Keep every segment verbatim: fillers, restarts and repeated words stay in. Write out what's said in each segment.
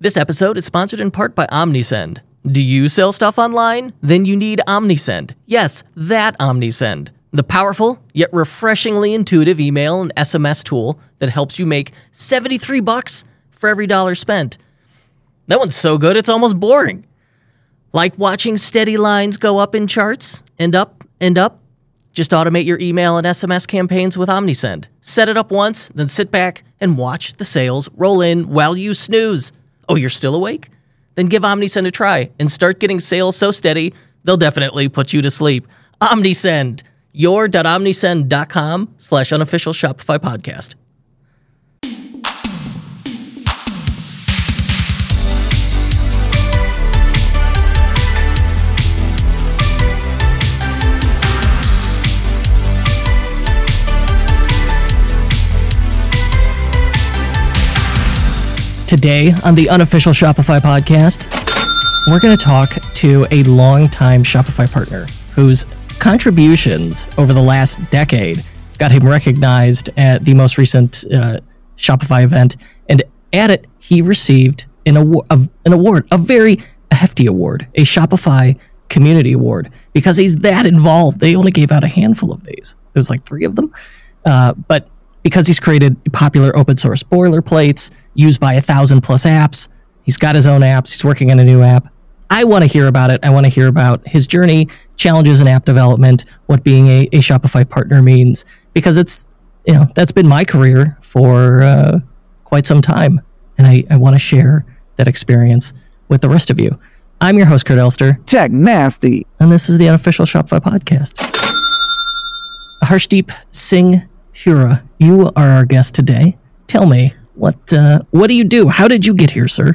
This episode is sponsored in part by OmniSend. Do you sell stuff online? Then you need OmniSend. Yes, that OmniSend. The powerful, yet refreshingly intuitive email and S M S tool that helps you make seventy-three bucks for every dollar spent. That one's so good it's almost boring. Like watching steady lines go up in charts and up and up? Just automate your email and S M S campaigns with OmniSend. Set it up once, then sit back and watch the sales roll in while you snooze. Oh, you're still awake? Then give OmniSend a try and start getting sales so steady, they'll definitely put you to sleep. OmniSend, your.omnisend.com slash unofficial Shopify podcast. Today on the Unofficial Shopify podcast, we're going to talk to a longtime Shopify partner whose contributions over the last decade got him recognized at the most recent uh, Shopify event, and at it, he received an, award, an award, a very hefty award, a Shopify Community Award, because he's that involved. They only gave out a handful of these. It was like three of them, uh, but because he's created popular open source boilerplates used by a thousand plus apps. He's got his own apps. He's working on a new app. I want to hear about it. I want to hear about his journey, challenges in app development, what being a, a Shopify partner means, because it's, you know, that's been my career for uh, quite some time. And I, I want to share that experience with the rest of you. I'm your host, Kurt Elster. Jack Nasty. And this is the Unofficial Shopify Podcast. Harshdeep Singh Hura, you are our guest today. Tell me, what uh, what do you do? How did you get here, sir?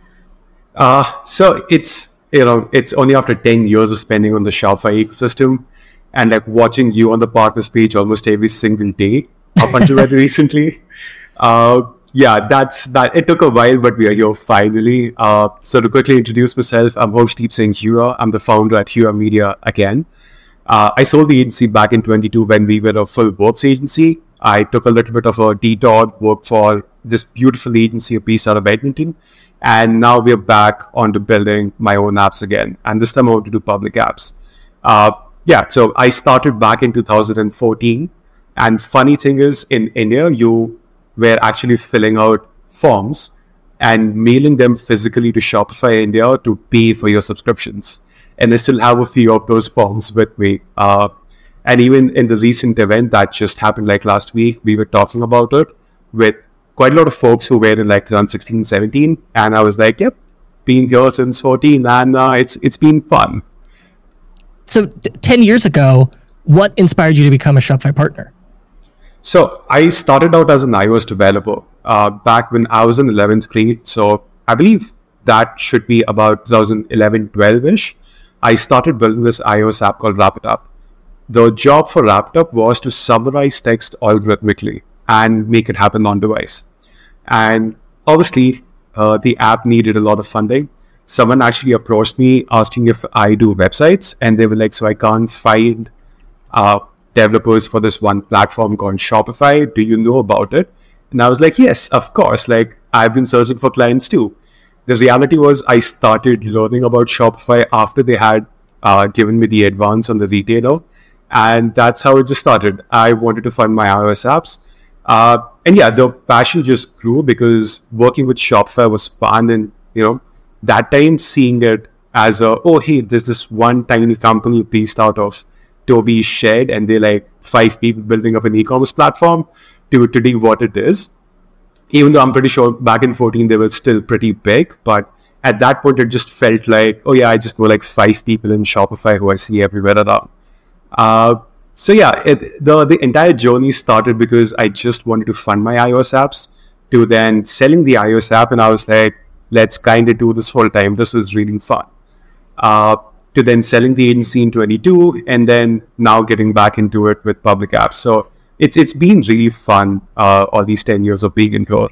Uh, so it's, you know, it's only after ten years of spending on the Shopify ecosystem and like watching you on the partners page almost every single day up until very recently. Uh, yeah, that's that. It took a while, but we are here finally. Uh, so to quickly introduce myself, I'm Harshdeep Singh Hura. I'm the founder at Hura Media again. Uh, I sold the agency back in twenty-two when we were a full works agency. I took a little bit of a detour, worked for this beautiful agency based out of Edmonton, and now we're back onto building my own apps again. And this time I want to do public apps. Uh, yeah, so I started back in two thousand fourteen, and funny thing is, in India, you were actually filling out forms and mailing them physically to Shopify India to pay for your subscriptions. And I still have a few of those forms with me. Uh, and even in the recent event that just happened like last week, we were talking about it with quite a lot of folks who were in like around sixteen, seventeen. And I was like, yep, been here since fourteen, and uh, it's it's been fun. So t- ten years ago, what inspired you to become a Shopify partner? So I started out as an iOS developer uh, back when I was in eleventh grade. So I believe that should be about twenty eleven, twelve-ish. I started building this iOS app called WrapItUp. The job for WrapItUp was to summarize text algorithmically and make it happen on device. And obviously, uh, the app needed a lot of funding. Someone actually approached me asking if I do websites, and they were like, so I can't find uh, developers for this one platform called Shopify. Do you know about it? And I was like, yes, of course. Like, I've been searching for clients too. The reality was I started learning about Shopify after they had uh, given me the advance on the retailer. And that's how it just started. I wanted to fund my iOS apps. Uh, and yeah, the passion just grew because working with Shopify was fun. And, you know, that time seeing it as a, oh, hey, there's this one tiny company based out of Toby Shed, and they're like five people building up an e-commerce platform to today what it is. Even though I'm pretty sure back in fourteen, they were still pretty big. But at that point, it just felt like, oh yeah, I just know like five people in Shopify who I see everywhere around. Uh, so yeah, it, the, the entire journey started because I just wanted to fund my iOS apps to then selling the iOS app. And I was like, let's kind of do this full time. This is really fun. Uh, to then selling the agency in twenty-two, and then now getting back into it with public apps. So it's it's been really fun, uh, all these ten years of being in here.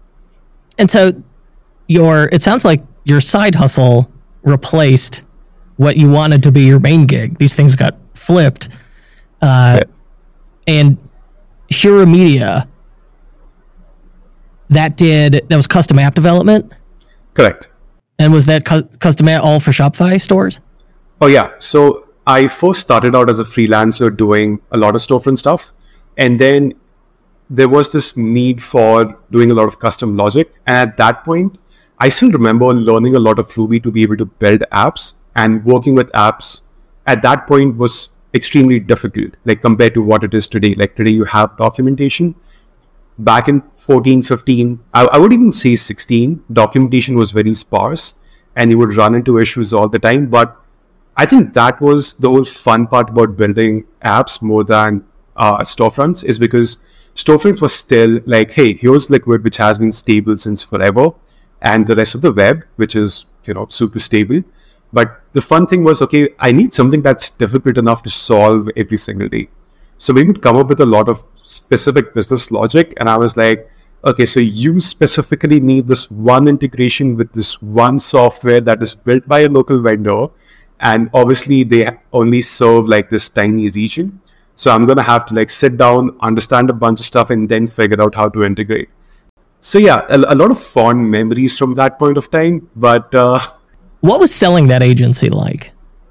And so your, it sounds like your side hustle replaced what you wanted to be your main gig. These things got flipped. Uh, yeah. And Hura Media, that did, that was custom app development? Correct. And was that cu- custom all for Shopify stores? Oh, yeah. So I first started out as a freelancer doing a lot of storefront stuff. And then there was this need for doing a lot of custom logic. And at that point, I still remember learning a lot of Ruby to be able to build apps, and working with apps at that point was extremely difficult, like compared to what it is today. Like today you have documentation. Back in fourteen, fifteen, I, I would even say sixteen, documentation was very sparse and you would run into issues all the time. But I think that was the whole fun part about building apps more than uh, storefronts, is because storefronts was still like, hey, here's Liquid, which has been stable since forever, and the rest of the web, which is, you know, super stable. But the fun thing was, okay, I need something that's difficult enough to solve every single day. So we would come up with a lot of specific business logic. And I was like, okay, so you specifically need this one integration with this one software that is built by a local vendor. And obviously they only serve like this tiny region. So I'm going to have to like sit down, understand a bunch of stuff, and then figure out how to integrate. So yeah, a, a lot of fond memories from that point of time. But uh, what was selling that agency like?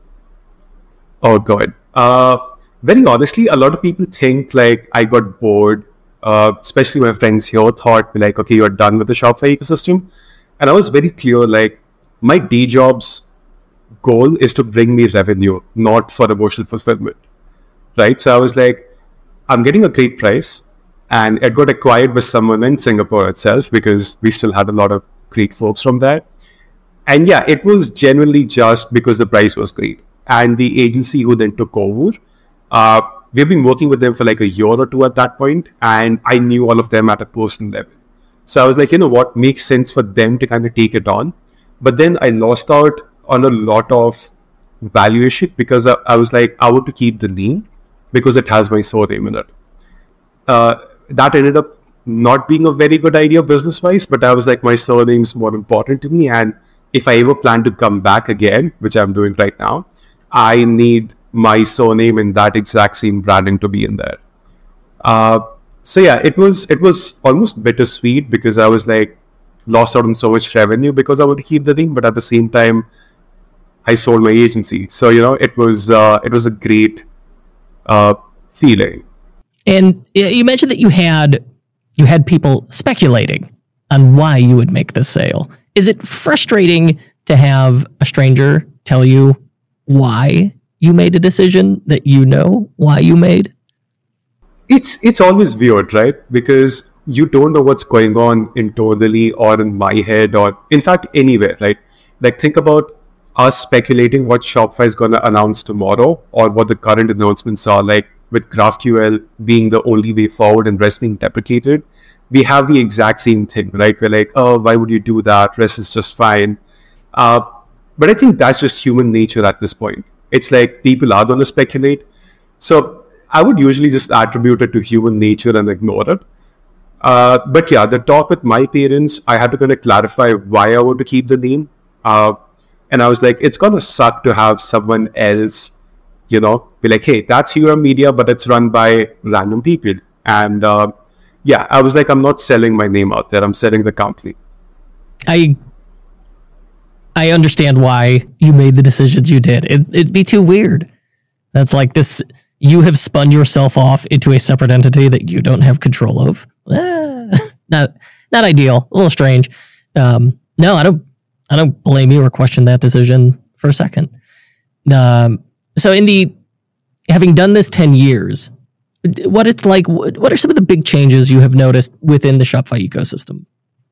Oh God. Uh, very honestly, a lot of people think like I got bored. Uh, especially my friends here thought like, okay, you're done with the Shopify ecosystem. And I was very clear, like my day job's goal is to bring me revenue, not for emotional fulfillment. Right? So I was like, I'm getting a great price. And it got acquired by someone in Singapore itself, because we still had a lot of great folks from there. And yeah, it was genuinely just because the price was great. And the agency who then took over, uh, we've been working with them for like a year or two at that point, and I knew all of them at a personal level. So I was like, you know what, makes sense for them to kind of take it on. But then I lost out on a lot of valuation because I, I was like, I want to keep the name because it has my surname in it. Uh, that ended up not being a very good idea business-wise, but I was like, my surname's more important to me, and if I ever plan to come back again, which I'm doing right now, I need my surname and that exact same branding to be in there. Uh, so yeah, it was it was almost bittersweet because I was like lost out on so much revenue because I want to keep the name, but at the same time, I sold my agency. So you know, it was uh, it was a great uh, feeling. And you mentioned that you had you had people speculating on why you would make this sale. Is it frustrating to have a stranger tell you why you made a decision that you know why you made? It's it's always weird, right? Because you don't know what's going on internally or in my head or in fact anywhere, right? Like think about us speculating what Shopify is going to announce tomorrow or what the current announcements are, like with GraphQL being the only way forward and REST being deprecated. We have the exact same thing, right? We're like, oh, why would you do that? REST is just fine. Uh, but I think that's just human nature at this point. It's like people are going to speculate. So I would usually just attribute it to human nature and ignore it. Uh, but yeah, the talk with my parents, I had to kind of clarify why I want to keep the name. Uh, and I was like, it's going to suck to have someone else, you know, be like, hey, that's Hero Media, but it's run by random people. And uh, yeah, I was like, I'm not selling my name out there. I'm selling the company. I I understand why you made the decisions you did. It, it'd be too weird. That's like this, you have spun yourself off into a separate entity that you don't have control of. Ah, not not ideal, a little strange. Um, no, I don't I don't blame you or question that decision for a second. Um, so in the, having done this ten years, what it's like, what are some of the big changes you have noticed within the Shopify ecosystem?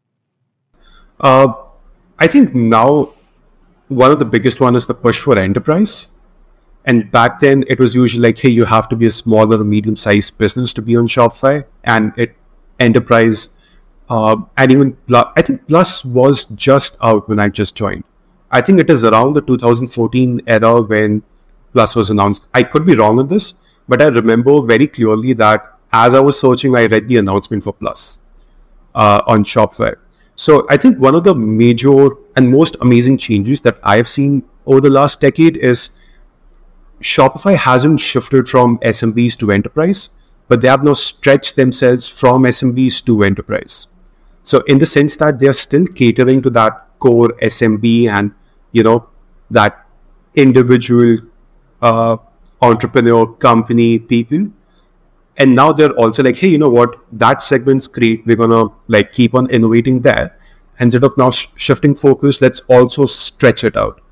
Uh, I think now one of the biggest one is the push for enterprise. And back then it was usually like, hey, you have to be a smaller or medium-sized business to be on Shopify. And it enterprise, uh, and even Plus, I think Plus was just out when I just joined. I think it is around the two thousand fourteen era when Plus was announced. I could be wrong on this, but I remember very clearly that as I was searching, I read the announcement for Plus uh, on Shopify. So I think one of the major and most amazing changes that I've seen over the last decade is Shopify hasn't shifted from S M Bs to enterprise, but they have now stretched themselves from S M Bs to enterprise. So in the sense that they are still catering to that core S M B and, you know, that individual uh, entrepreneur company people. And now they're also like, hey, you know what? That segment's great. We're going to like keep on innovating there. Instead of now sh- shifting focus, let's also stretch it out.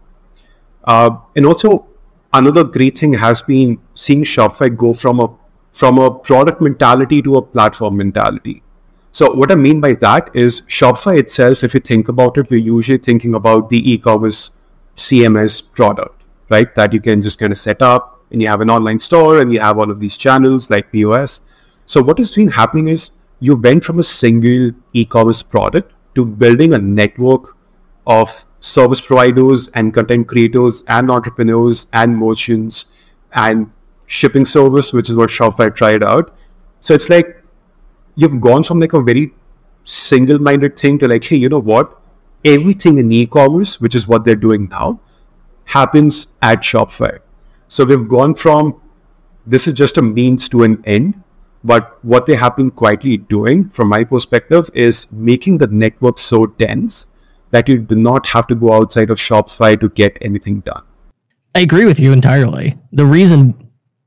Uh, and also, another great thing has been seeing Shopify go from a from a product mentality to a platform mentality. So what I mean by that is Shopify itself, if you think about it, we're usually thinking about the e-commerce C M S product, right? That you can just kind of set up and you have an online store and you have all of these channels like P O S. So what has been happening is you went from a single e-commerce product to building a network of service providers and content creators and entrepreneurs and merchants and shipping service, which is what Shopify tried out. So it's like you've gone from like a very single-minded thing to like, hey, you know what? Everything in e-commerce, which is what they're doing now, happens at Shopify. So we've gone from this is just a means to an end, but what they have been quietly doing, from my perspective, is making the network so dense that you do not have to go outside of Shopify to get anything done. I agree with you entirely. The reason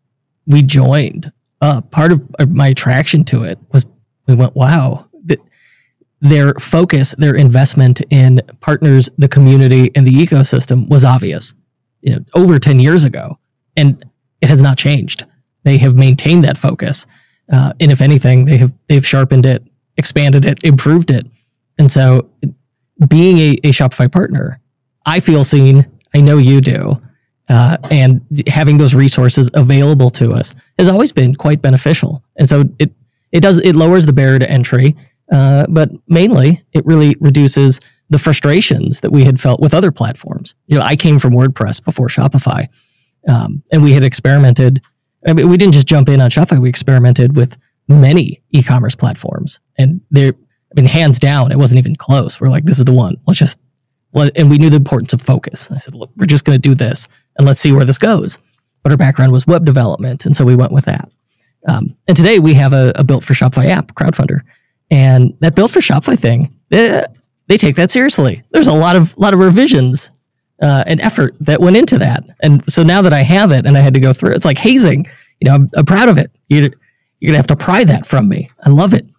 we joined, uh, part of my attraction to it was we went, wow, th- their focus, their investment in partners, the community, and the ecosystem was obvious, you know, over ten years ago, and it has not changed. They have maintained that focus, uh, and if anything, they have they've sharpened it, expanded it, improved it, and so being a, a Shopify partner, I feel seen. I know you do. Uh, and having those resources available to us has always been quite beneficial. And so it it does it lowers the barrier to entry, uh, but mainly it really reduces the frustrations that we had felt with other platforms. You know, I came from WordPress before Shopify, um, and we had experimented. I mean, we didn't just jump in on Shopify. We experimented with many e-commerce platforms, and they're, I mean, hands down, it wasn't even close. We're like, this is the one. Let's just, well, and we knew the importance of focus. I said, look, we're just going to do this and let's see where this goes. But our background was web development, and so we went with that. Um, and today we have a, a built for Shopify app, Crowdfunder, and that built for Shopify thing, they, they take that seriously. There's a lot of lot of revisions uh, and effort that went into that. And so now that I have it and I had to go through it, it's like hazing. You know, I'm, I'm proud of it. You're, you're gonna have to pry that from me. I love it.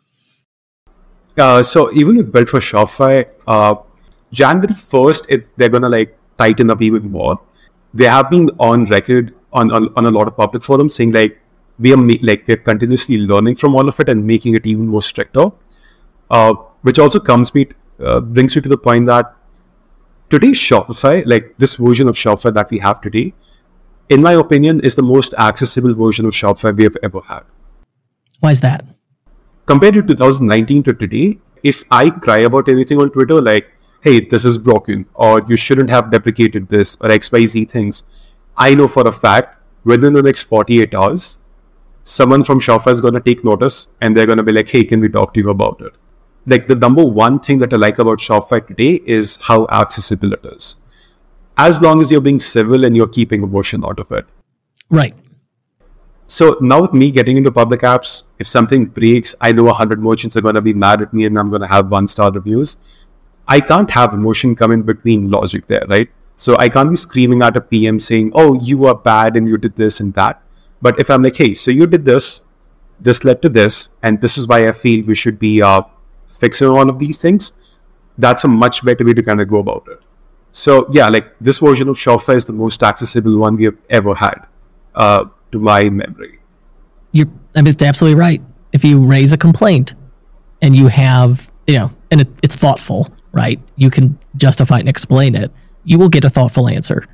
Uh, so even with built for Shopify, uh, January first, it's, they're going to like tighten up even more. They have been on record on, on, on a lot of public forums saying like, we are ma- like we're continuously learning from all of it and making it even more stricter. Uh, which also comes me, uh, brings me to the point that today's Shopify, like this version of Shopify that we have today, in my opinion, is the most accessible version of Shopify we have ever had. Why is that? Compared to two thousand nineteen to today, if I cry about anything on Twitter, like, hey, this is broken, or you shouldn't have deprecated this, or X Y Z things, I know for a fact, within the next forty-eight hours, someone from Shopify is going to take notice, and they're going to be like, hey, can we talk to you about it? Like, the number one thing that I like about Shopify today is how accessible it is. As long as you're being civil and you're keeping emotion out of it. Right. So now with me getting into public apps, if something breaks, I know one hundred merchants are going to be mad at me and I'm going to have one-star reviews. I can't have emotion come in between logic there, right? So I can't be screaming at a P M saying, oh, you are bad and you did this and that. But if I'm like, hey, so you did this, this led to this, and this is why I feel we should be uh, fixing all of these things, that's a much better way to kind of go about it. So yeah, like this version of Shopify is the most accessible one we have ever had, uh, to my memory. You're, I mean, it's absolutely right. If you raise a complaint and you have, you know, and it, it's thoughtful, right? You can justify it and explain it. You will get a thoughtful answer.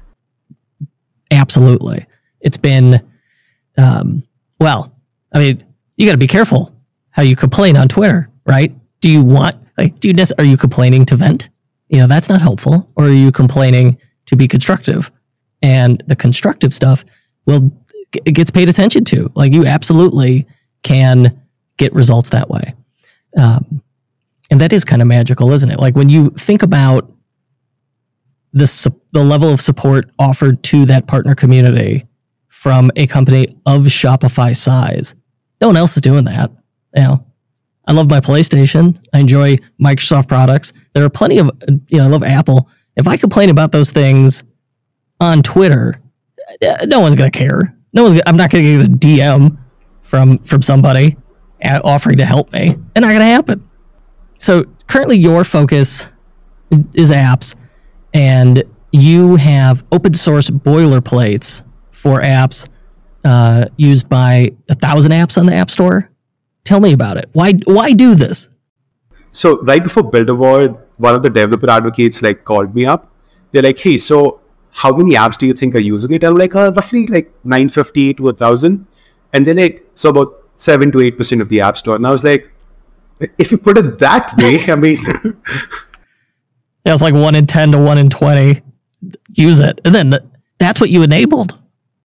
Absolutely. It's been, um, well, I mean, you got to be careful how you complain on Twitter, right? Do you want, like, do you, are you complaining to vent? You know, that's not helpful. Or are you complaining to be constructive? And the constructive stuff will, it gets paid attention to. Like, you absolutely can get results that way. Um, and that is kind of magical, isn't it? Like, when you think about the su- the level of support offered to that partner community from a company of Shopify size, no one else is doing that. You know, I love my PlayStation. I enjoy Microsoft products. There are plenty of, you know, I love Apple. If I complain about those things on Twitter, no one's going to care. No one's. I'm not going to get a D M from from somebody offering to help me. It's not going to happen. So currently your focus is apps, and you have open source boilerplates for apps uh, used by a thousand apps on the App Store. Tell me about it. Why why do this? So right before Build Award, one of the developer advocates like called me up. They're like, hey, so how many apps do you think are using it? I'm like, uh, roughly like nine fifty to one thousand. And they're like, so about seven to eight percent of the App Store. And I was like, if you put it that way, I mean... yeah, it's like one in ten to one in twenty. Use it. And then that's what you enabled.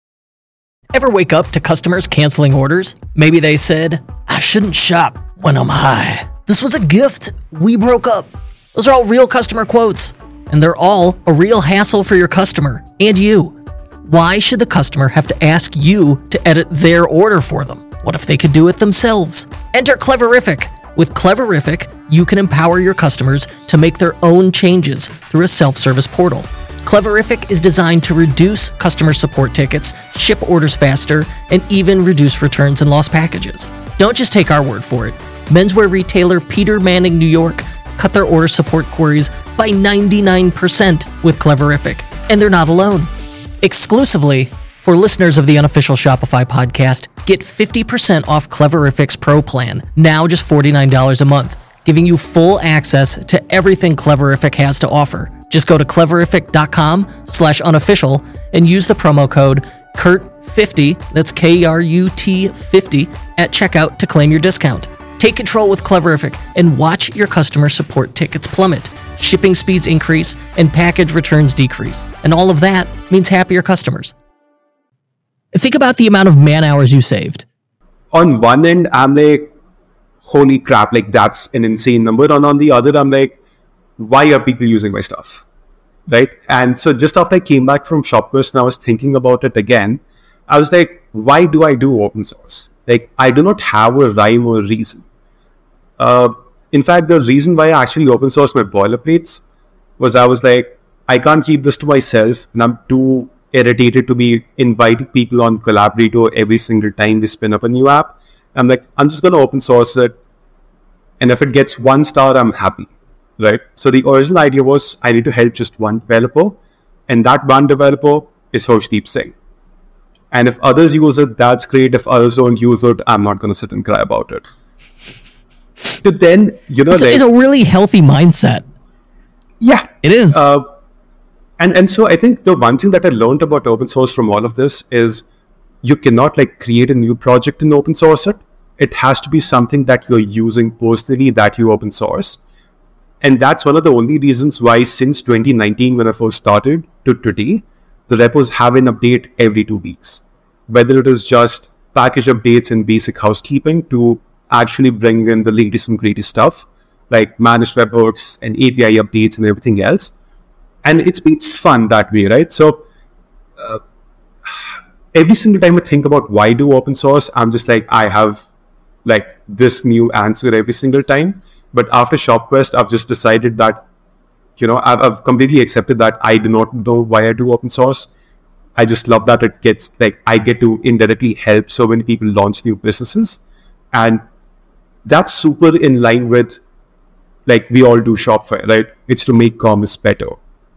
Ever wake up to customers canceling orders? Maybe they said, I shouldn't shop when I'm high. This was a gift. We broke up. Those are all real customer quotes. And they're all a real hassle for your customer and you. Why should the customer have to ask you to edit their order for them? What if they could do it themselves? Enter Cleverific. With Cleverific, you can empower your customers to make their own changes through a self-service portal. Cleverific is designed to reduce customer support tickets, ship orders faster, and even reduce returns and lost packages. Don't just take our word for it. Menswear retailer Peter Manning New York cut their order support queries by ninety-nine percent with Cleverific, and they're not alone. Exclusively for listeners of the Unofficial Shopify podcast, get fifty percent off Cleverific's Pro plan, now just forty-nine dollars a month, giving you full access to everything Cleverific has to offer. Just go to cleverific.com slash unofficial and use the promo code C U R T fifty, that's K R U T fifty, at checkout to claim your discount. Take control with Cleverific and watch your customer support tickets plummet, shipping speeds increase, and package returns decrease. And all of that means happier customers. Think about the amount of man hours you saved. On one end, I'm like, holy crap, like that's an insane number. And on the other, I'm like, why are people using my stuff? Right? And so just after I came back from ShopQuest and I was thinking about it again, I was like, why do I do open source? Like, I do not have a rhyme or reason. Uh, in fact, the reason why I actually open sourced my boilerplates was I was like, I can't keep this to myself, and I'm too irritated to be inviting people on Collaborator every single time we spin up a new app. I'm like, I'm just going to open source it, and if it gets one star, I'm happy, right? So the original idea was I need to help just one developer, and that one developer is Harshdeep Singh. And if others use it, that's great. If others don't use it, I'm not going to sit and cry about it. To then, you know, it's, like, it's a really healthy mindset. Yeah, it is. Uh, and and so I think the one thing that I learned about open source from all of this is you cannot like create a new project and open source it. It has to be something that you're using personally that you open source. And that's one of the only reasons why since twenty nineteen, when I first started, to today, the repos have an update every two weeks. Whether it is just package updates and basic housekeeping to actually bring in the latest and greatest stuff, like managed webhooks and A P I updates and everything else. And it's been fun that way, right? So uh, every single time I think about why do open source, I'm just like, I have like this new answer every single time. But after ShopQuest, I've just decided that, you know, I've, I've completely accepted that I do not know why I do open source. I just love that it gets like, I get to indirectly help so many people launch new businesses. And that's super in line with, like, we all do Shopify, right? It's to make commerce better.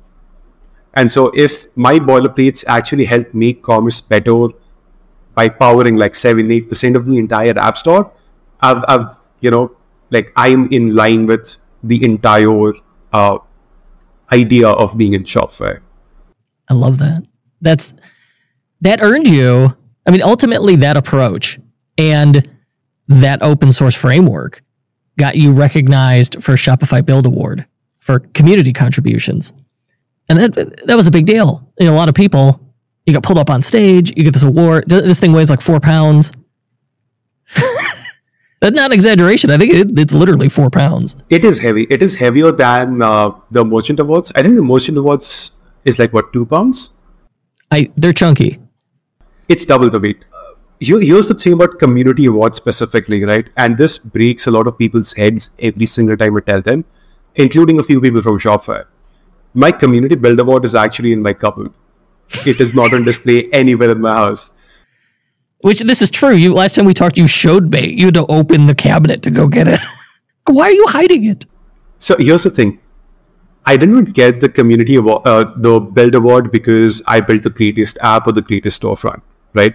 And so if my boilerplates actually help make commerce better by powering like seven, eight percent of the entire app store, I've, I've, you know, like I'm in line with the entire uh, idea of being in Shopify. I love that. That's, that earned you, I mean, ultimately that approach and that open source framework got you recognized for Shopify Build Award for community contributions. And that, that was a big deal. You know, a lot of people, you got pulled up on stage, you get this award. This thing weighs like four pounds. That's not an exaggeration. I think it, it's literally four pounds. It is heavy. It is heavier than uh, the Merchant Awards. I think the Merchant Awards is like, what, two pounds? I They're chunky. It's double the weight. here, here's the thing about community awards specifically, right? And this breaks a lot of people's heads every single time I tell them, including a few people from Shopify. My community build award is actually in my cupboard. It is not on display anywhere in my house. Which, this is true. You last time we talked, you showed me. You had to open the cabinet to go get it. Why are you hiding it? So here's the thing. I didn't get the community award, uh, the build award because I built the greatest app or the greatest storefront, right?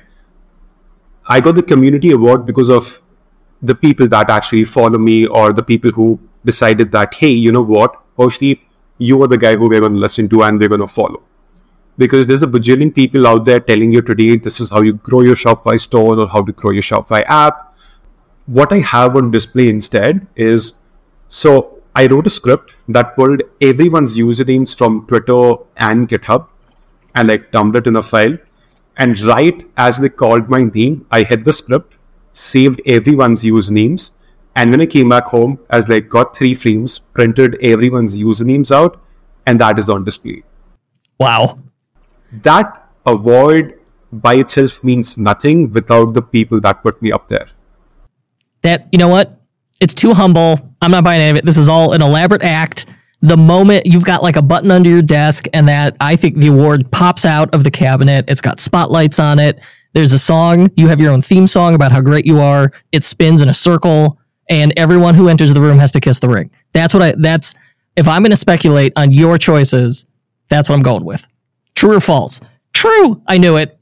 I got the community award because of the people that actually follow me, or the people who decided that, hey, you know what, Harshdeep, you are the guy who we're going to listen to and we're going to follow. Because there's a bajillion people out there telling you today, this is how you grow your Shopify store or how to grow your Shopify app. What I have on display instead is, so I wrote a script that pulled everyone's usernames from Twitter and GitHub and like dumped it in a file. And right as they called my name, I hit the script, saved everyone's usernames. And when I came back home, I was like, got three frames, printed everyone's usernames out, and that is on display. Wow. That award by itself means nothing without the people that put me up there. That, you know what? It's too humble. I'm not buying any of it. This is all an elaborate act. The moment you've got like a button under your desk and that, I think the award pops out of the cabinet. It's got spotlights on it. There's a song. You have your own theme song about how great you are. It spins in a circle and everyone who enters the room has to kiss the ring. That's what I, that's, if I'm going to speculate on your choices, that's what I'm going with. True or false? True. I knew it.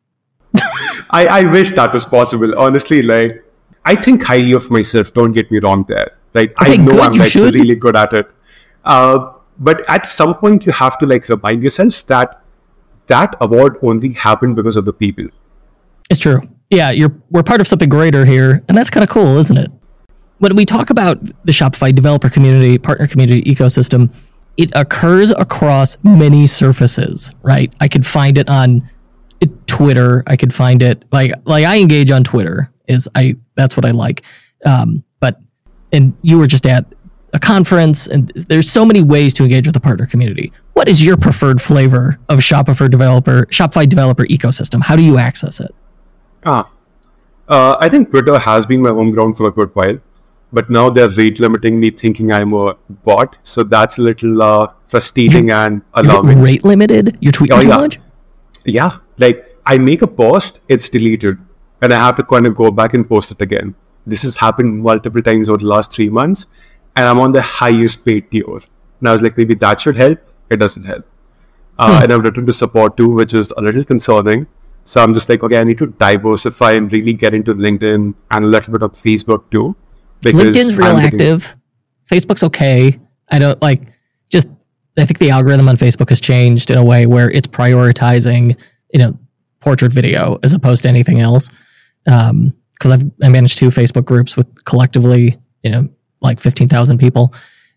I, I wish that was possible. Honestly, like, I think highly of myself. Don't get me wrong there. Like, okay, I know good, I'm like should. really good at it. Uh, but at some point, you have to like remind yourself that that award only happened because of the people. It's true. Yeah, you're we're part of something greater here, and that's kind of cool, isn't it? When we talk about the Shopify developer community, partner community ecosystem, it occurs across many surfaces, right? I could find it on Twitter. I could find it like like I engage on Twitter. Is I that's what I like. Um, but and you were just at a conference, and there's so many ways to engage with the partner community. What is your preferred flavor of Shopify developer Shopify developer ecosystem? How do you access it? Ah, uh, I think Twitter has been my home ground for a good while. But now they're rate limiting me, thinking I'm a bot. So that's a little uh, frustrating you're, and alarming. Rate limited? You're tweeting oh, too yeah. much? Yeah. Like, I make a post, it's deleted. And I have to kind of go back and post it again. This has happened multiple times over the last three months. And I'm on the highest paid tier. And I was like, maybe that should help. It doesn't help. Uh, hmm. And I've written to support too, which is a little concerning. So I'm just like, okay, I need to diversify and really get into LinkedIn and a little bit of Facebook too. LinkedIn's real getting... active. Facebook's okay. I don't like just, I think the algorithm on Facebook has changed in a way where it's prioritizing, you know, portrait video as opposed to anything else. Um, cause I've, I managed two Facebook groups with collectively, you know, like fifteen thousand people.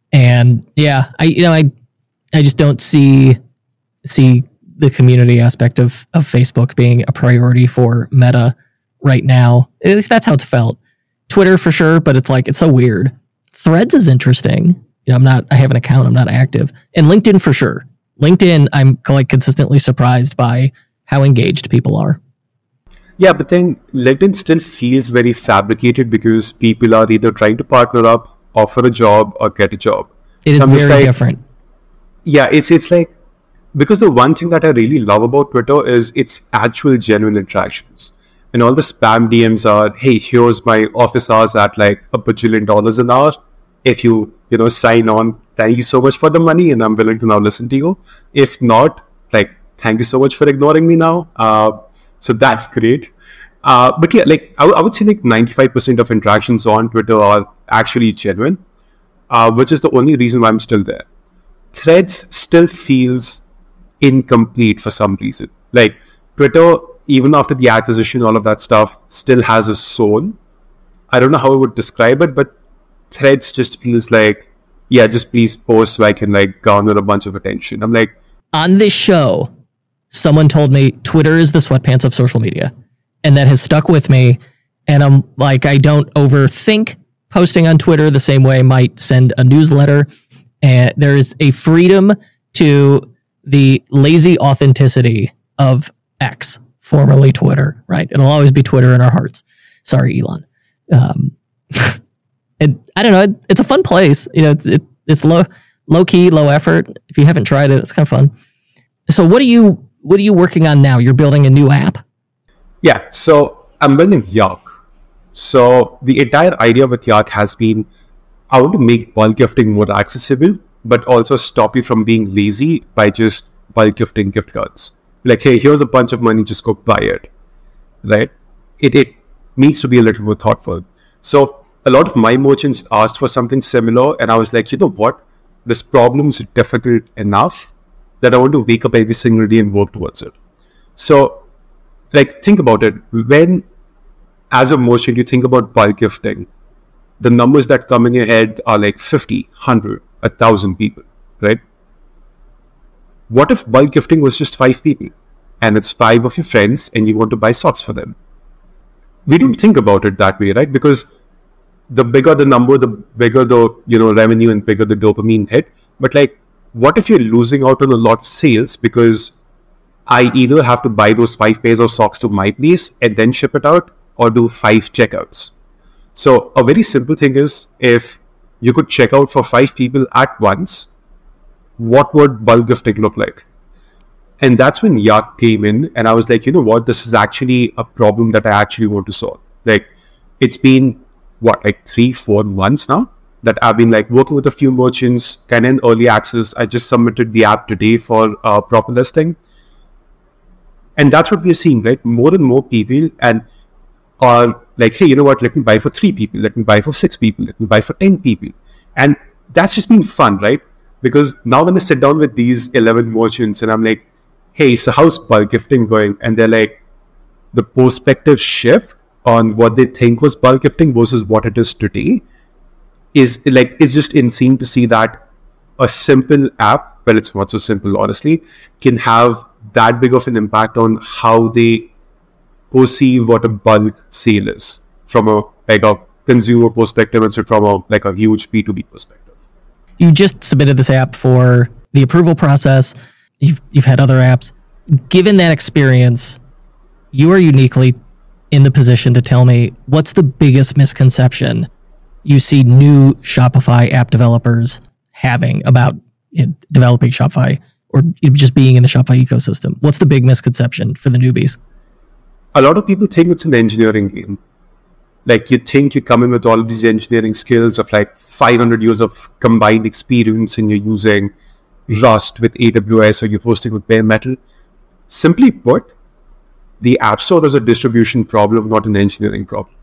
And yeah, I, you know, I, I just don't see, see the community aspect of, of Facebook being a priority for Meta right now. At least that's how it's felt. Twitter for sure, but it's like, it's so weird. Threads is interesting. You know, I'm not, I have an account, I'm not active. And LinkedIn for sure. LinkedIn, I'm like consistently surprised by how engaged people are. Yeah, but then LinkedIn still feels very fabricated because people are either trying to partner up, offer a job, or get a job. It is so very like, different. Yeah, it's it's like, because the one thing that I really love about Twitter is its actual genuine interactions. And all the spam D Ms are, hey, here's my office hours at like a bajillion dollars an hour. If you, you know, sign on, thank you so much for the money and I'm willing to now listen to you. If not, like, thank you so much for ignoring me now. Uh, so that's great. Uh, but yeah, like, I, w- I would say like ninety-five percent of interactions on Twitter are actually genuine, uh, which is the only reason why I'm still there. Threads still feels incomplete for some reason. Like, Twitter, even after the acquisition, all of that stuff still has a soul. I don't know how I would describe it, but Threads just feels like, yeah, just please post so I can like garner a bunch of attention. I'm like, on this show, someone told me Twitter is the sweatpants of social media, and that has stuck with me. And I'm like, I don't overthink posting on Twitter the same way I might send a newsletter. And there is a freedom to the lazy authenticity of X. formerly Twitter, right? It'll always be Twitter in our hearts. Sorry, Elon. Um, and I don't know. It, it's a fun place. You know, it's, it, it's low, low key, low effort. If you haven't tried it, it's kind of fun. So what are you, what are you working on now? You're building a new app? Yeah. So I'm building Yak. So the entire idea with Yak has been, I want to make bulk gifting more accessible, but also stop you from being lazy by just bulk gifting gift cards. Like, hey, here's a bunch of money, just go buy it, right? It, it needs to be a little more thoughtful. So a lot of my merchants asked for something similar, and I was like, you know what? This problem is difficult enough that I want to wake up every single day and work towards it. So, like, think about it. When, as a merchant, you think about bulk gifting, the numbers that come in your head are like fifty, one hundred, one thousand people, right? What if bulk gifting was just five people, and it's five of your friends, and you want to buy socks for them? We don't think about it that way, right? Because the bigger the number, the bigger the, you know, revenue and bigger the dopamine hit. But like, what if you're losing out on a lot of sales because I either have to buy those five pairs of socks to my place and then ship it out, or do five checkouts? So a very simple thing is, if you could check out for five people at once, what would bulk gifting look like? And that's when Yak came in, and I was like, you know what, this is actually a problem that I actually want to solve. Like, it's been, what, like three, four months now that I've been like working with a few merchants, kind of in early access. I just submitted the app today for uh, proper listing. And that's what we're seeing, right? More and more people and are like, hey, you know what, let me buy for three people, let me buy for six people, let me buy for ten people. And that's just been fun, right? Because now when I sit down with these eleven merchants and I'm like, hey, so how's bulk gifting going? And they're like, the perspective shift on what they think was bulk gifting versus what it is today is like, it's just insane to see that a simple app, well, it's not so simple, honestly, can have that big of an impact on how they perceive what a bulk sale is from a like a consumer perspective instead from a like a huge B two B perspective. You just submitted this app for the approval process. You've you've had other apps. Given that experience, you are uniquely in the position to tell me what's the biggest misconception you see new Shopify app developers having about, you know, developing Shopify or just being in the Shopify ecosystem. What's the big misconception for the newbies? A lot of people think it's an engineering game. Like, you think you come in with all of these engineering skills of like five hundred years of combined experience, and you're using Rust with A W S or you're hosting with bare metal. Simply put, the App Store is a distribution problem, not an engineering problem.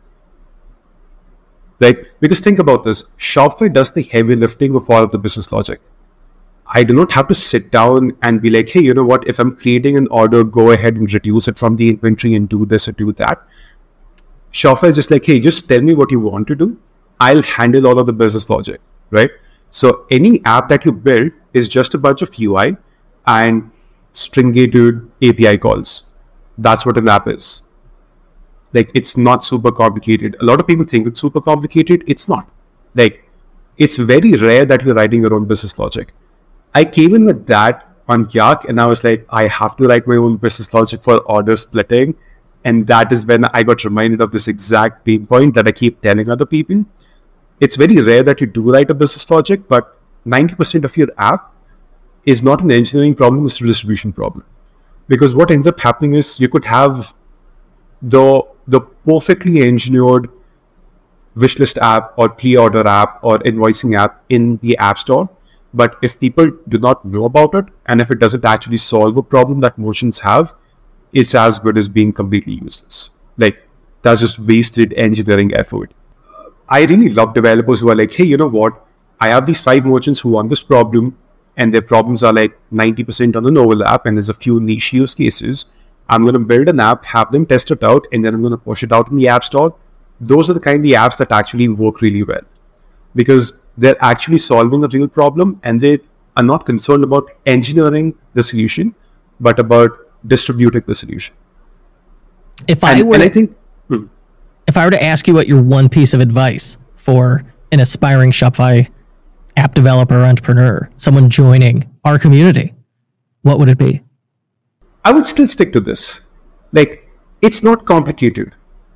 Right? Because think about this. Shopify does the heavy lifting of all of the business logic. I do not have to sit down and be like, hey, you know what, if I'm creating an order, go ahead and reduce it from the inventory and do this or do that. Shopify is just like, hey, just tell me what you want to do. I'll handle all of the business logic, right? So any app that you build is just a bunch of U I and string-gated A P I calls. That's what an app is. Like, it's not super complicated. A lot of people think it's super complicated. It's not. Like, it's very rare that you're writing your own business logic. I came in with that on Yak, and I was like, I have to write my own business logic for order splitting. And that is when I got reminded of this exact pain point that I keep telling other people. It's very rare that you do write a business logic, but ninety percent of your app is not an engineering problem, it's a distribution problem. Because what ends up happening is you could have the, the perfectly engineered wishlist app or pre-order app or invoicing app in the App Store. But if people do not know about it, and if it doesn't actually solve a problem that merchants have, it's as good as being completely useless. Like, that's just wasted engineering effort. I really love developers who are like, hey, you know what? I have these five merchants who want this problem, and their problems are like ninety percent on an overlap, and there's a few niche use cases. I'm going to build an app, have them test it out, and then I'm going to push it out in the App Store. Those are the kind of apps that actually work really well, because they're actually solving a real problem, and they are not concerned about engineering the solution, but about distributing the solution. If I and, were and to, I think, hmm. if I were to ask you what your one piece of advice for an aspiring Shopify app developer or entrepreneur, someone joining our community, what would it be? I would still stick to this. Like, it's not complicated.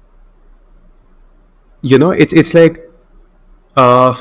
You know, it's it's like, uh,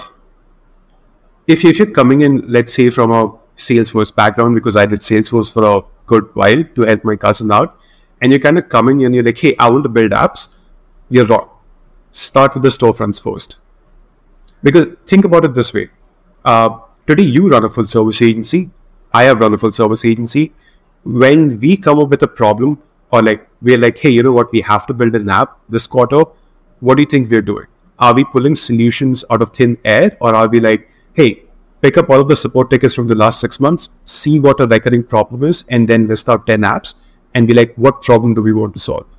if, if you're coming in, let's say, from a Salesforce background, because I did Salesforce for a good while to help my cousin out, and you're kind of coming and you're like, hey, I want to build apps, you're wrong. Start with the storefronts first. Because think about it this way. Uh, today, you run a full service agency. I have run a full service agency. When we come up with a problem, or like, we're like, hey, you know what, we have to build an app this quarter. What do you think we're doing? Are we pulling solutions out of thin air? Or are we like, hey, pick up all of the support tickets from the last six months, see what a recurring problem is, and then list out ten apps and be like, what problem do we want to solve?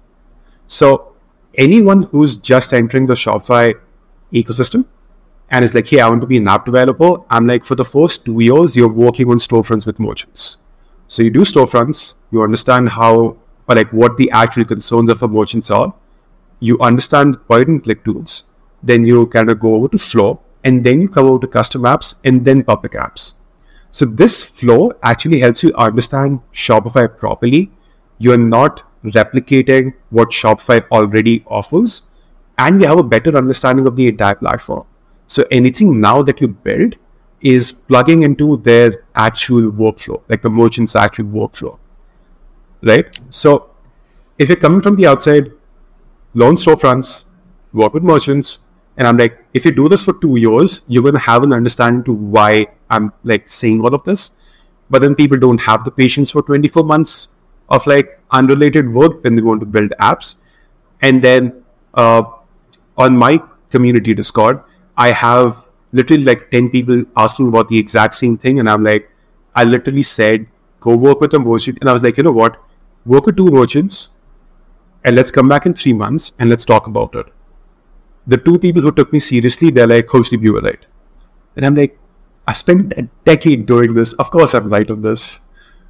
So anyone who's just entering the Shopify ecosystem and is like, hey, I want to be an app developer, I'm like, for the first two years, you're working on storefronts with merchants. So you do storefronts, you understand how, or like what the actual concerns of a merchants are, you understand point and click tools, then you kind of go over to Flow, and then you come over to custom apps and then public apps. So this flow actually helps you understand Shopify properly. You're not replicating what Shopify already offers, and you have a better understanding of the entire platform. So anything now that you build is plugging into their actual workflow, like the merchant's actual workflow, right? So if you're coming from the outside, learn storefronts, work with merchants, and I'm like, if you do this for two years, you're going to have an understanding to why I'm like saying all of this. But then people don't have the patience for twenty-four months of like unrelated work when they want to build apps. And then uh, on my community Discord, I have literally like ten people asking about the exact same thing. And I'm like, I literally said, go work with a merchant. And I was like, you know what? Work with two merchants and let's come back in three months and let's talk about it. The two people who took me seriously, they're like, Khushdeep, you were right. And I'm like, I spent a decade doing this. Of course I'm right on this.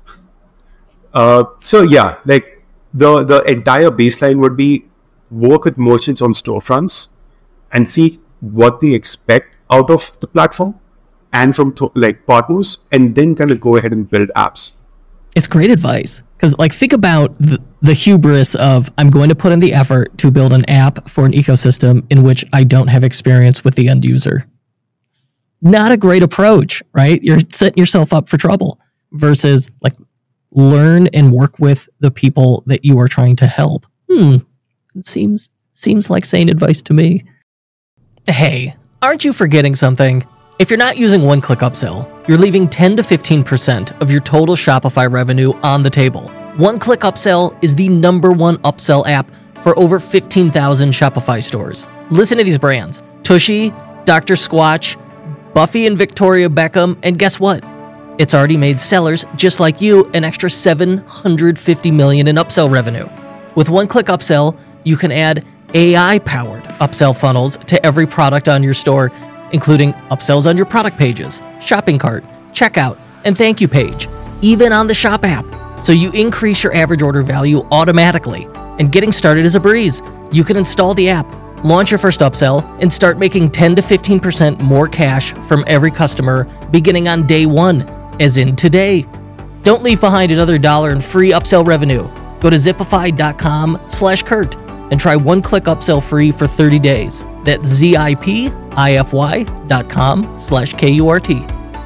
Uh, so yeah, like the, the entire baseline would be work with merchants on storefronts and see what they expect out of the platform and from th- like partners, and then kind of go ahead and build apps. It's great advice. Because, like, think about the, the hubris of, I'm going to put in the effort to build an app for an ecosystem in which I don't have experience with the end user. Not a great approach, right? You're setting yourself up for trouble versus, like, learn and work with the people that you are trying to help. Hmm. It seems, seems like sane advice to me. Hey, aren't you forgetting something? If you're not using one-click upsell, you're leaving ten to fifteen percent of your total Shopify revenue on the table. One-click upsell is the number one upsell app for over fifteen thousand Shopify stores. Listen to these brands: Tushy, Doctor Squatch, Buffy and Victoria Beckham, and guess what? It's already made sellers just like you an extra seven hundred fifty million dollars in upsell revenue. With one-click upsell, you can add A I-powered upsell funnels to every product on your store, including upsells on your product pages, shopping cart, checkout, and thank you page, even on the Shop app. So you increase your average order value automatically. And getting started is a breeze. You can install the app, launch your first upsell, and start making ten to fifteen percent more cash from every customer beginning on day one, as in today. Don't leave behind another dollar in free upsell revenue. Go to zipify.com slash Kurt and try one-click upsell free for thirty days. That's Z-I-P-I-F-Y dot com slash K-U-R-T.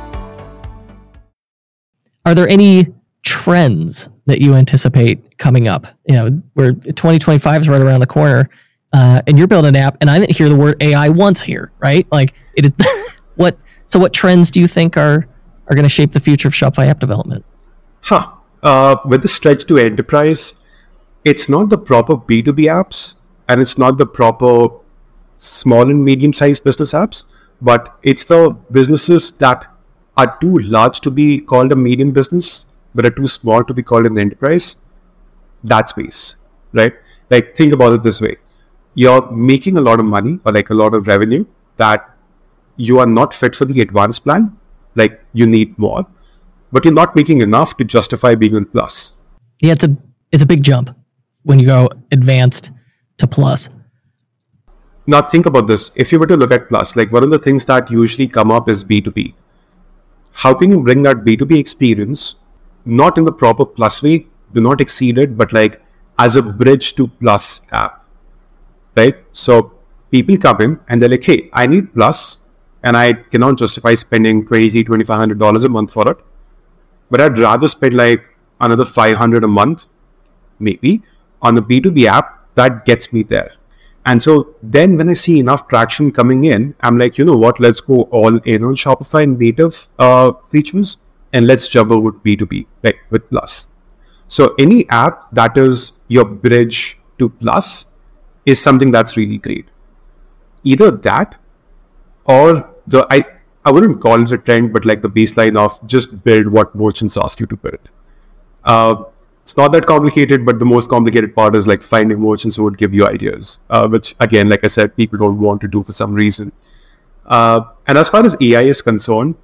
Are there any trends that you anticipate coming up? You know, where twenty twenty-five is right around the corner, uh, and you're building an app, and I didn't hear the word A I once here, right? Like, it is, what? So, what trends do you think are are going to shape the future of Shopify app development? Huh. Uh, with the stretch to enterprise, it's not the proper B two B apps, and it's not the proper small and medium-sized business apps, but it's the businesses that are too large to be called a medium business, but are too small to be called an enterprise. That space, right? Like, think about it this way. You're making a lot of money or like a lot of revenue that you are not fit for the advanced plan. Like, you need more, but you're not making enough to justify being on plus. Yeah, it's a it's a big jump when you go advanced to plus. Now think about this. If you were to look at plus, like one of the things that usually come up is B two B. How can you bring that B two B experience, not in the proper plus way, do not exceed it, but like as a bridge to Plus app, right? So people come in and they're like, hey, I need Plus and I cannot justify spending twenty-three thousand dollars, twenty-five hundred dollars a month for it. But I'd rather spend like another five hundred dollars a month, maybe, on the B two B app that gets me there. And so then when I see enough traction coming in, I'm like, you know what, let's go all in on Shopify native uh, features and let's jump over to B two B, like with Plus. So any app that is your bridge to Plus is something that's really great. Either that or the, I, I wouldn't call it a trend, but like the baseline of just build what merchants ask you to build. Uh, It's not that complicated, but the most complicated part is like finding merchants who would give you ideas, uh, which again, like I said, people don't want to do for some reason. Uh, and as far as A I is concerned,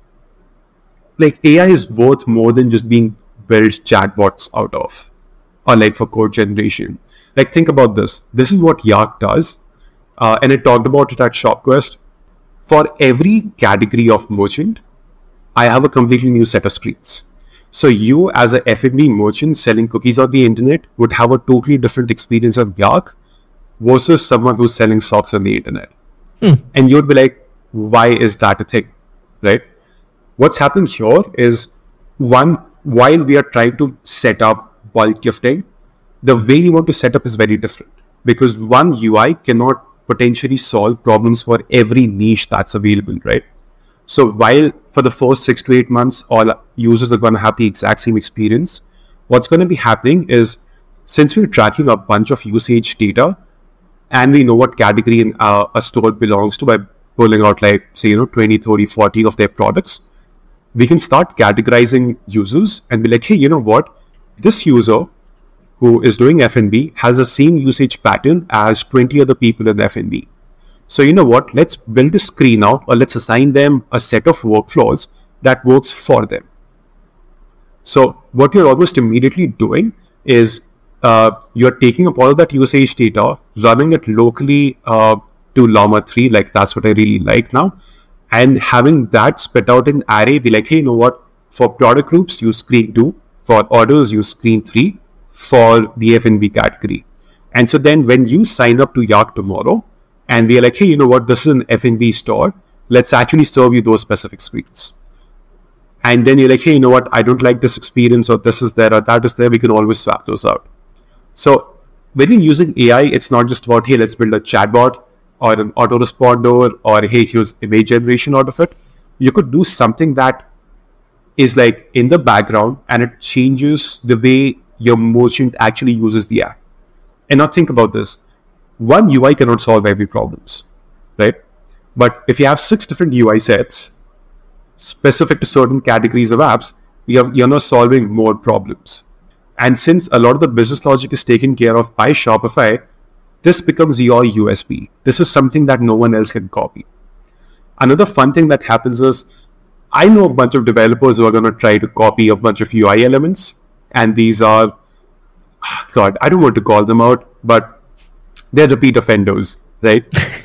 like A I is worth more than just being built chatbots out of, or like for code generation. Like think about this. This is what Yak does. Uh, and I talked about it at ShopQuest. For every category of merchant, I have a completely new set of screens. So you as a F and B merchant selling cookies on the internet would have a totally different experience on Yak versus someone who's selling socks on the internet. Hmm. And you'd be like, why is that a thing, right? What's happening here is, one, while we are trying to set up bulk gifting, the way you want to set up is very different. Because one U I cannot potentially solve problems for every niche that's available, right? So while for the first six to eight months, all users are going to have the exact same experience, what's going to be happening is, since we're tracking a bunch of usage data and we know what category in, uh, a store belongs to by pulling out like, say, you know, twenty, thirty, forty of their products, we can start categorizing users and be like, hey, you know what? This user who is doing F and B has the same usage pattern as twenty other people in F and B. So you know what, let's build a screen out, or let's assign them a set of workflows that works for them. So what you're almost immediately doing is uh, you're taking up all of that usage data, running it locally uh, to Llama three, like that's what I really like now, and having that spit out in array, be like, hey, you know what, for product groups, use screen two, for orders, use screen three, for the F and B category. And so then when you sign up to Yak tomorrow, and we are like, hey, you know what, this is an F and B store, let's actually serve you those specific screens. And then you're like, hey, you know what, I don't like this experience, or this is there, or that is there, we can always swap those out. So when you're using A I, it's not just about, hey, let's build a chatbot, or an autoresponder, or hey, here's image generation out of it. You could do something that is like in the background, and it changes the way your merchant actually uses the app. And now think about this. One U I cannot solve every problems, right? But if you have six different U I sets specific to certain categories of apps, you're, you're now solving more problems. And since a lot of the business logic is taken care of by Shopify, this becomes your U S P. This is something that no one else can copy. Another fun thing that happens is, I know a bunch of developers who are going to try to copy a bunch of U I elements. And these are, God, I don't want to call them out, but they're repeat offenders, right?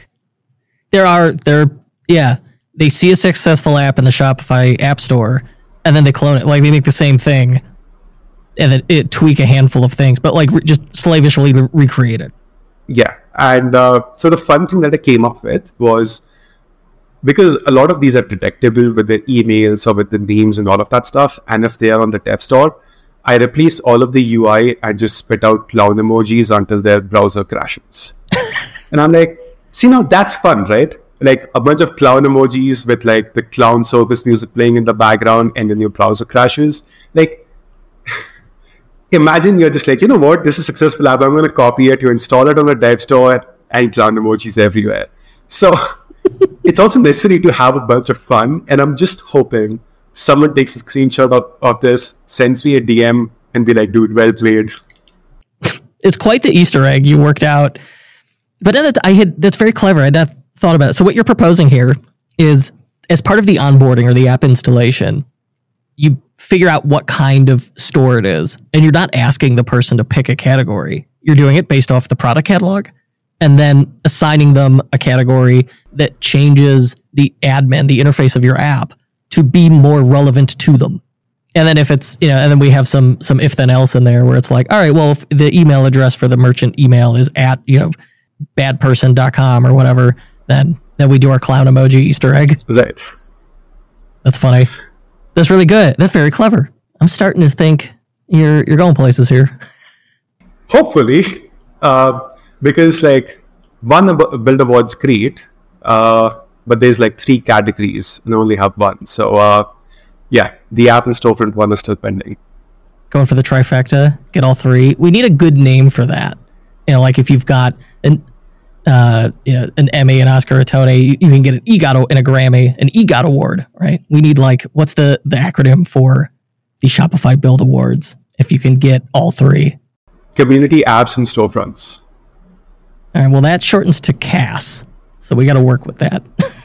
there are, there, yeah. They see a successful app in the Shopify app store, and then they clone it. Like, they make the same thing, and then it tweak a handful of things, but like re- just slavishly re- recreate it. Yeah. And uh, so the fun thing that I came up with was, because a lot of these are detectable with their emails or with the names and all of that stuff, and if they are on the dev store, I replace all of the U I and just spit out clown emojis until their browser crashes. And I'm like, see, now that's fun, right? Like a bunch of clown emojis with like the clown circus music playing in the background, and then your browser crashes. Like, imagine you're just like, you know what, this is a successful app, I'm going to copy it, you install it on the dev store, and clown emojis everywhere. So it's also necessary to have a bunch of fun, and I'm just hoping someone takes a screenshot of, of this, sends me a D M, and be like, dude, well played. It's quite the Easter egg you worked out. But that, I had, that's very clever. I had not thought about it. So what you're proposing here is, as part of the onboarding or the app installation, you figure out what kind of store it is. And you're not asking the person to pick a category. You're doing it based off the product catalog, and then assigning them a category that changes the admin, the interface of your app, to be more relevant to them. And then if it's, you know, and then we have some some if then else in there where it's like, all right, well, if the email address for the merchant email is at, you know, bad person dot com or whatever, then then we do our clown emoji Easter egg. Right. That's funny. That's really good. That's very clever. I'm starting to think you're you're going places here. Hopefully, uh, because like one ab- build award's great, uh, but there's like three categories and I only have one. So uh, yeah, the app and storefront one is still pending. Going for the trifecta, get all three. We need a good name for that. You know, like if you've got an uh, you know, an Emmy, an Oscar, a Tony, you, you can get an EGOT and a Grammy, an EGOT award, right? We need like, what's the, the acronym for the Shopify Build Awards? If you can get all three. Community apps and storefronts. All right, well, that shortens to C A S. So we got to work with that.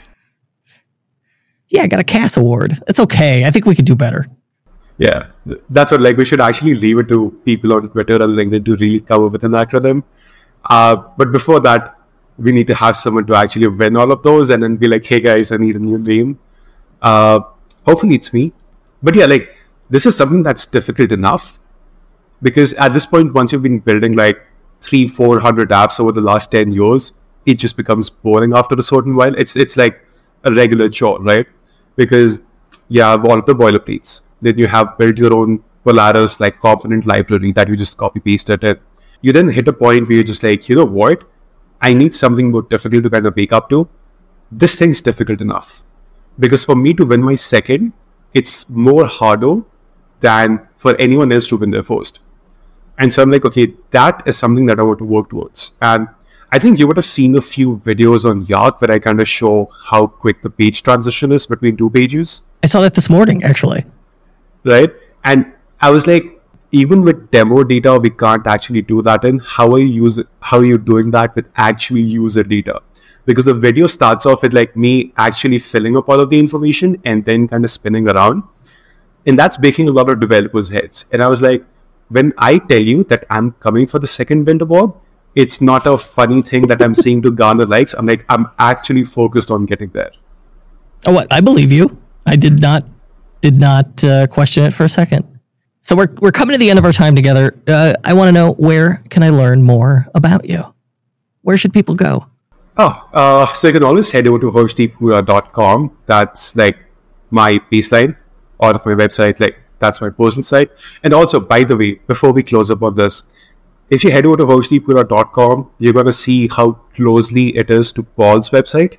Yeah, I got a C A S award. It's okay. I think we could do better. Yeah, that's what, like, we should actually leave it to people on Twitter and LinkedIn to really come up with an acronym. Uh, but before that, we need to have someone to actually win all of those and then be like, hey guys, I need a new name. Uh, hopefully it's me. But yeah, like, this is something that's difficult enough. Because at this point, once you've been building like three, four hundred apps over the last ten years, it just becomes boring after a certain while. It's it's like a regular chore, right? Because you have all of the boilerplates. Then you have built your own Polaris like component library that you just copy paste it in. You then hit a point where you're just like, you know what? I need something more difficult to kind of wake up to. This thing's difficult enough. Because for me to win my second, it's more harder than for anyone else to win their first. And so I'm like, okay, that is something that I want to work towards. And I think you would have seen a few videos on Yacht where I kind of show how quick the page transition is between two pages. I saw that this morning, actually. Right? And I was like, even with demo data, we can't actually do that in. How are you use how are you doing that with actual user data? Because the video starts off with like me actually filling up all of the information and then kind of spinning around. And that's making a lot of developers' heads. And I was like, when I tell you that I'm coming for the second Winter Bob, it's not a funny thing that I'm saying to garner likes. I'm like, I'm actually focused on getting there. Oh, what? I believe you. I did not did not uh, question it for a second. So we're we're coming to the end of our time together. Uh, I want to know, where can I learn more about you? Where should people go? Oh, uh, so you can always head over to harshdeep dot com. That's like my baseline, or of my website. Like, that's my personal site. And also, by the way, before we close up on this, if you head over to harshdeep dot com, you're going to see how closely it is to Paul's website,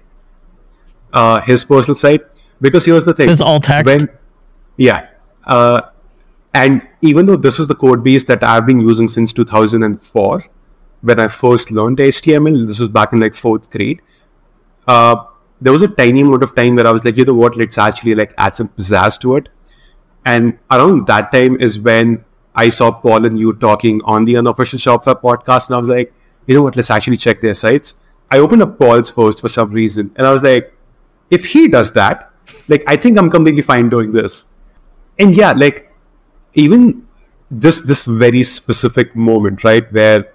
uh, his personal site. Because here's the thing. It's all text? When, yeah. Uh, and even though this is the code base that I've been using since two thousand four, when I first learned H T M L, this was back in like fourth grade, uh, there was a tiny amount of time where I was like, you know what, let's actually like add some pizzazz to it. And around that time is when I saw Paul and you talking on the Unofficial Shopify podcast. And I was like, you know what, let's actually check their sites. I opened up Paul's first for some reason. And I was like, if he does that, like, I think I'm completely fine doing this. And yeah, like, even this, this very specific moment, right, where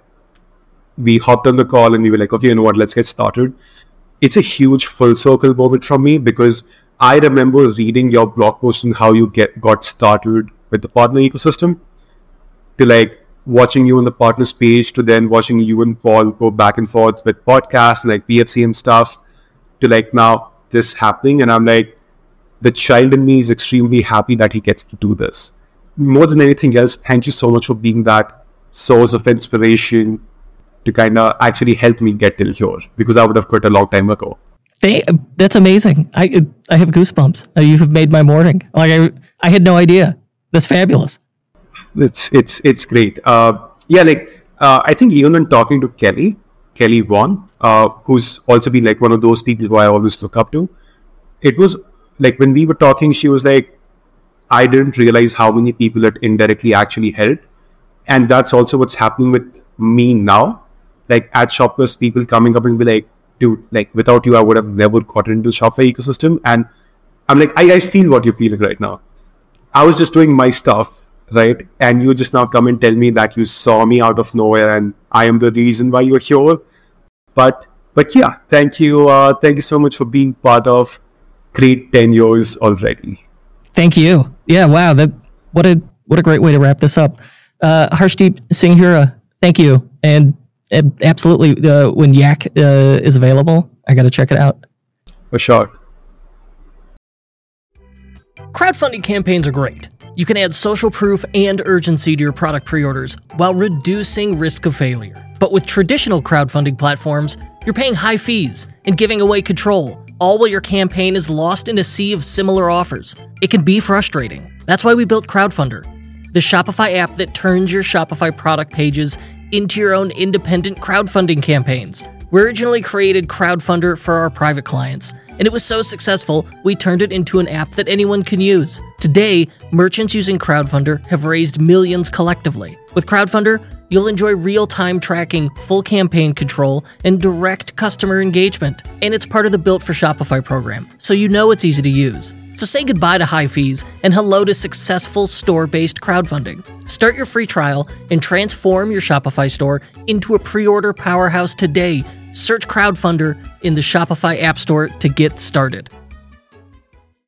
we hopped on the call and we were like, okay, you know what, let's get started. It's a huge full circle moment from me, because I remember reading your blog post on how you get got started with the partner ecosystem, to like watching you on the partners page, to then watching you and Paul go back and forth with podcasts and like P F C M stuff, to like now this happening. And I'm like, the child in me is extremely happy that he gets to do this. More than anything else, thank you so much for being that source of inspiration to kind of actually help me get till here, because I would have quit a long time ago. They, that's amazing. I I have goosebumps. Uh, you have made my morning. Like I I had no idea. That's fabulous. It's it's it's great. Uh, yeah, like uh, I think even when talking to Kelly, Kelly Vaughn, uh, who's also been like one of those people who I always look up to, it was like when we were talking, she was like, I didn't realize how many people it indirectly actually helped. And that's also what's happening with me now. Like at Shopify, people coming up and be like, dude, like without you, I would have never gotten into the Shopify ecosystem. And I'm like, I, I feel what you're feeling right now. I was just doing my stuff, right? And you just now come and tell me that you saw me out of nowhere and I am the reason why you're here. But, but yeah, thank you. Uh, thank you so much for being part of great ten years already. Thank you. Yeah, wow. That what a what a great way to wrap this up. Uh, Harshdeep Singhura, thank you. And uh, absolutely, uh, when Yak uh, is available, I got to check it out. For sure. Crowdfunding campaigns are great. You can add social proof and urgency to your product pre-orders while reducing risk of failure. But with traditional crowdfunding platforms, you're paying high fees and giving away control, all while your campaign is lost in a sea of similar offers. It can be frustrating. That's why we built Crowdfunder, the Shopify app that turns your Shopify product pages into your own independent crowdfunding campaigns. We originally created Crowdfunder for our private clients, and it was so successful, we turned it into an app that anyone can use. Today, merchants using Crowdfunder have raised millions collectively. With Crowdfunder, you'll enjoy real-time tracking, full campaign control, and direct customer engagement. And it's part of the Built for Shopify program, so you know it's easy to use. So say goodbye to high fees and hello to successful store-based crowdfunding. Start your free trial and transform your Shopify store into a pre-order powerhouse today. Search Crowdfunder in the Shopify App Store to get started.